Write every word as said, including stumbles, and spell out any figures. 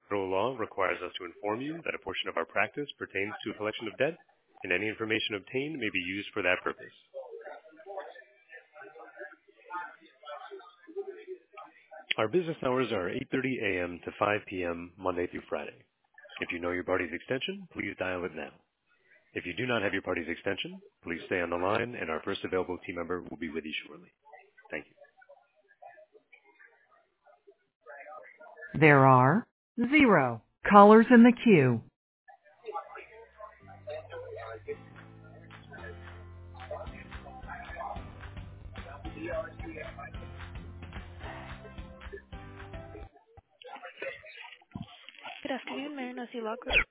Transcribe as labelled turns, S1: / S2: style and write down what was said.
S1: Federal law requires us to inform you that a portion of our practice pertains to a collection of debt, and any information obtained may be used for that purpose. Our business hours are eight thirty a.m. to five p.m. Monday through Friday. If you know your party's extension, please dial it now. If you do not have your party's extension, please stay on the line, and our first available team member will be with you shortly. Thank you.
S2: There are zero callers in the queue.
S3: Good afternoon, Marinesi Law Group.